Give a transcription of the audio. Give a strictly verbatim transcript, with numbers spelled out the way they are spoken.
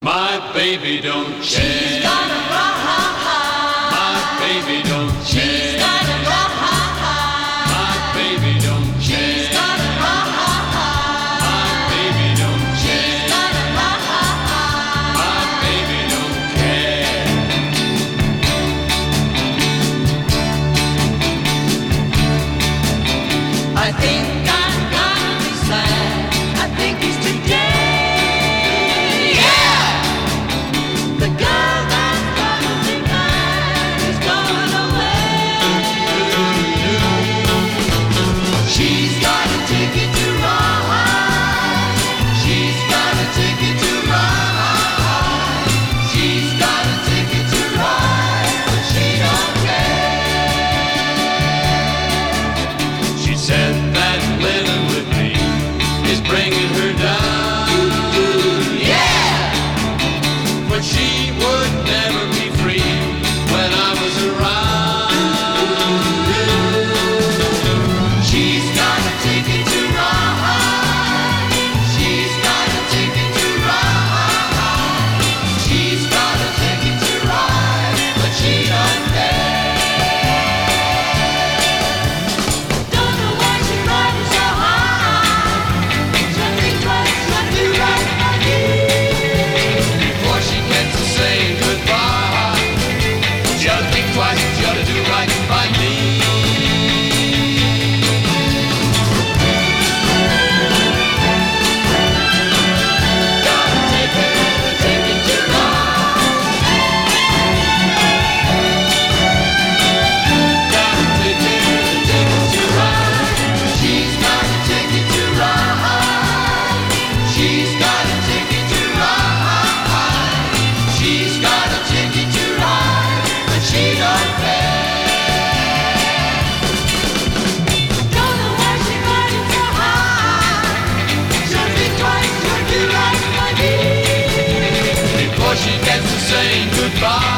My baby don't care. She's got a ride. My baby don't She's care. got a ride. My baby don't She's care. got a ride. My baby don't She's care. got a ride. My baby don't care. I think I'm gonna be sad. I think it's today. Yeah! The girl that's gonna be mine is going away. She's got a ticket to ride. She's got a ticket to ride. She's got a ticket to ride, but she don't care. She said that living with me is bringing her down. Yeah! But she would never be free when I was around. She's got a ticket to ride. She's got a ticket to ride. She's got a ticket to ride, but she don't care. Don't know why she's riding so high. She'll think twice, she'll do right by me. Before she gets to saying goodbye, she ought to think twice, she ought to do right by me. Got a ticket, a ticket to ride. Got a ticket, a ticket to ride. She's got a ticket to ride. She's got a ticket to ride. She's got a ticket to ride, but she don't care. Don't know why she's riding so high. She'll think twice, she'll do right by me. Before she gets to saying goodbye.